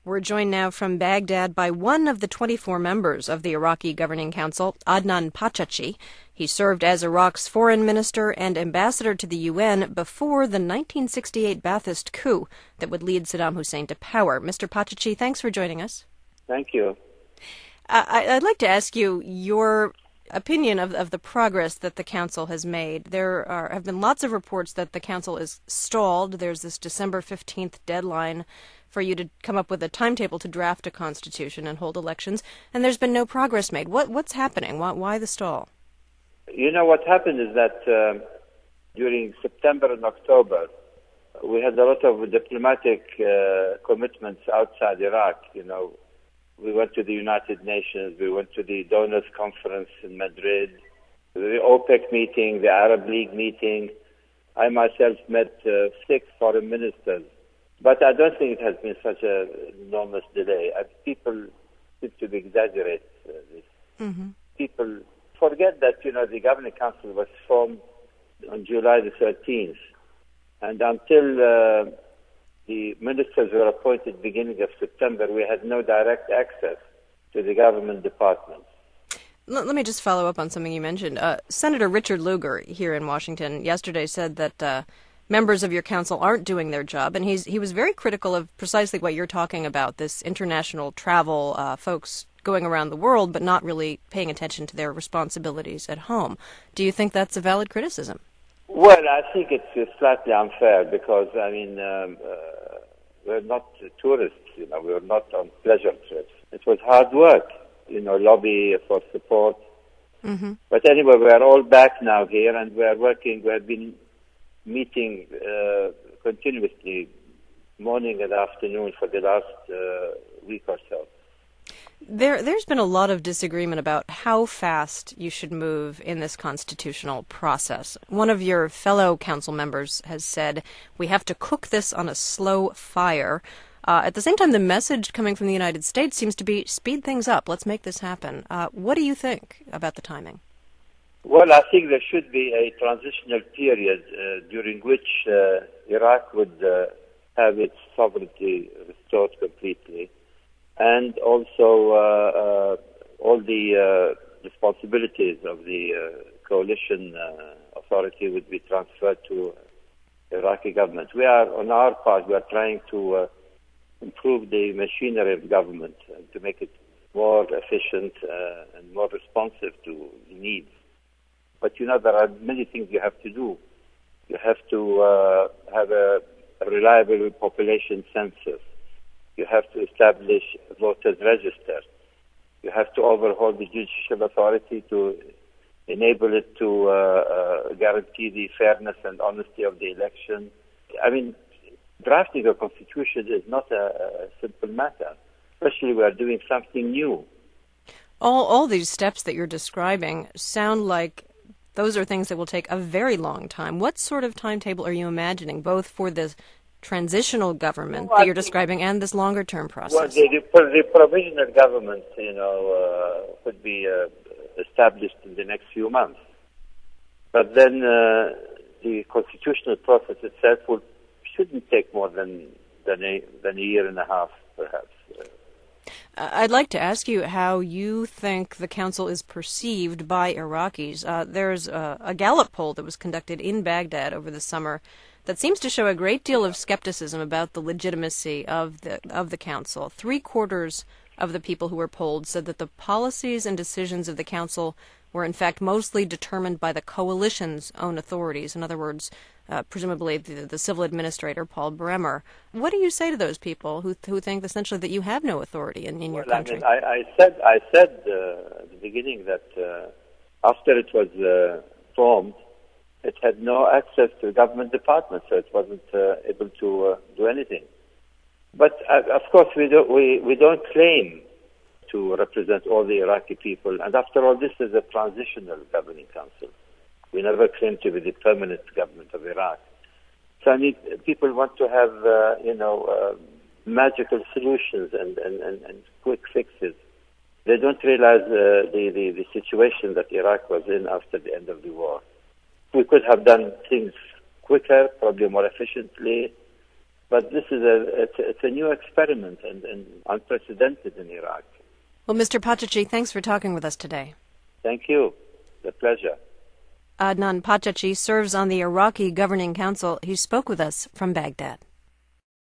We're joined now from Baghdad by one of the 24 members of the Iraqi Governing Council, Adnan Pachachi. He served as Iraq's foreign minister and ambassador to the UN before the 1968 Ba'athist coup that would lead Saddam Hussein to power. Mr. Pachachi, thanks for joining us. Thank you. I'd like to ask you your opinion of the progress that the Council has made. There have been lots of reports that the Council is stalled. There's this December 15th deadline for you to come up with a timetable to draft a constitution and hold elections, and there's been no progress made. What's happening? Why the stall? You know, what happened is that during September and October, we had a lot of diplomatic commitments outside Iraq. You know, we went to the United Nations, we went to the Donors Conference in Madrid, the OPEC meeting, the Arab League meeting. I myself met 6 foreign ministers. But I don't think it has been such an enormous delay. People seem to exaggerate this. Mm-hmm. People forget that, the Governing Council was formed on July the 13th. And until the ministers were appointed beginning of September, we had no direct access to the government departments. Let me just follow up on something you mentioned. Senator Richard Lugar here in Washington yesterday said that members of your council aren't doing their job, and he was very critical of precisely what you're talking about, this international travel, folks going around the world but not really paying attention to their responsibilities at home. Do you think that's a valid criticism? Well, I think it's slightly unfair because, we're not tourists, we're not on pleasure trips. It was hard work, lobby for support. Mm-hmm. But anyway, we are all back now here, and we are working. We have been meeting continuously, morning and afternoon, for the last week or so. There's been a lot of disagreement about how fast you should move in this constitutional process. One of your fellow council members has said, we have to cook this on a slow fire. At the same time, the message coming from the United States seems to be, speed things up, let's make this happen. What do you think about the timing? Well, I think there should be a transitional period during which Iraq would have its sovereignty restored completely, and also all the responsibilities of the coalition authority would be transferred to the Iraqi government. We are, on our part, we are trying to improve the machinery of government to make it more efficient and more responsive to needs. But, there are many things you have to do. You have to have a reliable population census. You have to establish a voters register. You have to overhaul the judicial authority to enable it to guarantee the fairness and honesty of the election. Drafting a constitution is not a simple matter, especially we are doing something new. All these steps that you're describing sound like those are things that will take a very long time. What sort of timetable are you imagining, both for this transitional government that you're describing and this longer-term process? Well, the provisional government, could be established in the next few months. But then the constitutional process itself shouldn't take more than a year and a half, perhaps. I'd like to ask you how you think the council is perceived by Iraqis. There's a Gallup poll that was conducted in Baghdad over the summer that seems to show a great deal of skepticism about the legitimacy of the council. 3/4 of the people who were polled said that the policies and decisions of the council were in fact mostly determined by the coalition's own authorities. In other words, presumably the civil administrator, Paul Bremer. What do you say to those people who think essentially that you have no authority in your country? I said at the beginning that after it was formed, it had no access to government departments, so it wasn't able to do anything. But of course, we don't claim to represent all the Iraqi people, and after all, this is a transitional governing council. We never claim to be the permanent government of Iraq. So people want to have, magical solutions and quick fixes. They don't realize the situation that Iraq was in after the end of the war. We could have done things quicker, probably more efficiently, But this is it's a new experiment and unprecedented in Iraq. Well, Mr. Pachachi, thanks for talking with us today. Thank you. It's a pleasure. Adnan Pachachi serves on the Iraqi Governing Council. He spoke with us from Baghdad.